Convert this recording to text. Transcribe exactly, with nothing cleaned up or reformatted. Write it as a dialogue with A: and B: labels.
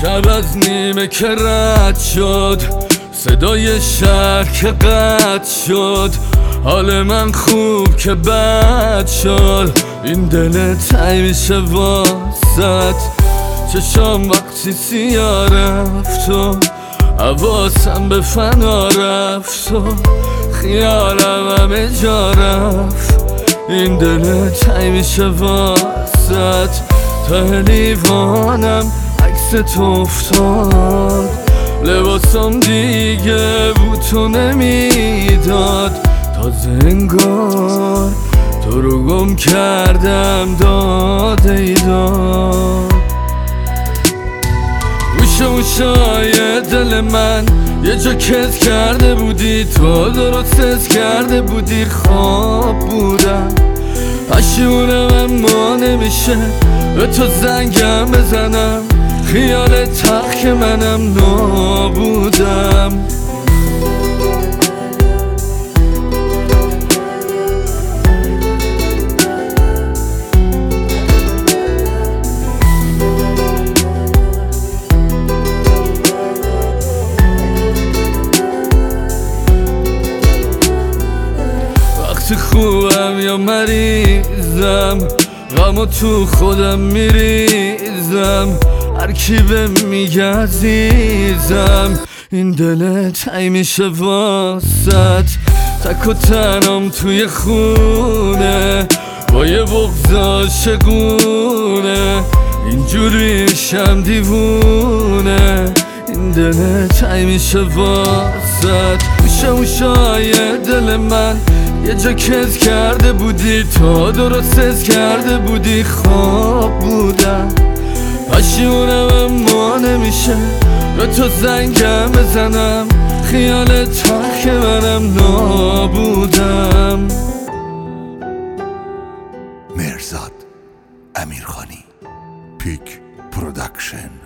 A: شب از نیمه که رد شد، صدای شهر که قطع شد، حال من خوب که بد شد. این دل تنگ میشه واسط، چشام وقتی سیاه رفت و حواسم به فنا رفت و خیالم همه جا رفت. این دل تنگ میشه واسط، تا لیوانم عکس تو افتاد، لباسم دیگه بوتو نمیداد. تازه انگار تو رو گم کردم داده ای داد. گوشه گوشای دل من یه جا کز کرده بودی، تو درست حس کرده بودی خواب بودم. پشیمونم اما نمیشه به تو زنگم بزنم، خیال تلخ که منم نابودم. وقتی خوبم یا مریضم، غمو تو خودم میریزم، هر کی به میگه عزیزم. این دل تنگ میشه واسط، تک و تنم توی خونه با یه بغض عاشقونه، اینجوری میشم دیوونه. این دل تنگ میشه واسط، گوشه گوشای دل من یه جا کز کرده بودی، تو درست حس کرده بودی خواب بودم. پشیمونم اما نمیشه به تو زنگم بزنم، خیال تلخ منم نابودم.
B: مرزاد امیرخانی، پیک پرودکشن.